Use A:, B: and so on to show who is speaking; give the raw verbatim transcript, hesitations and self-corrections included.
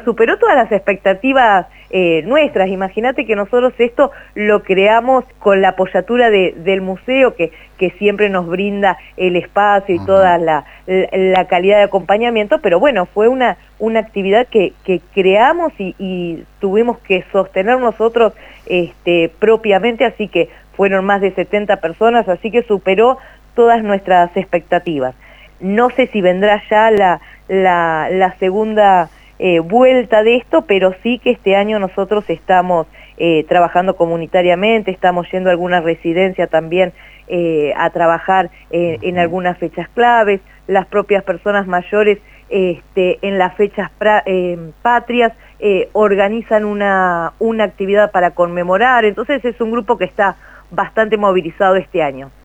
A: superó todas las expectativas eh, nuestras. Imagínate que nosotros esto lo creamos con la apoyatura de, del museo, que, que siempre nos brinda el espacio y uh-huh. toda la, la, la calidad de acompañamiento, pero bueno, fue una, una actividad que, que creamos y, y tuvimos que sostener nosotros este, propiamente, así que fueron más de setenta personas, así que superó todas nuestras expectativas. No sé si vendrá ya la, la, la segunda eh, vuelta de esto, pero sí que este año nosotros estamos eh, trabajando comunitariamente, estamos yendo a alguna residencia también eh, a trabajar eh, en algunas fechas claves, las propias personas mayores este, en las fechas pra, eh, patrias eh, organizan una, una actividad para conmemorar, entonces es un grupo que está bastante movilizado este año.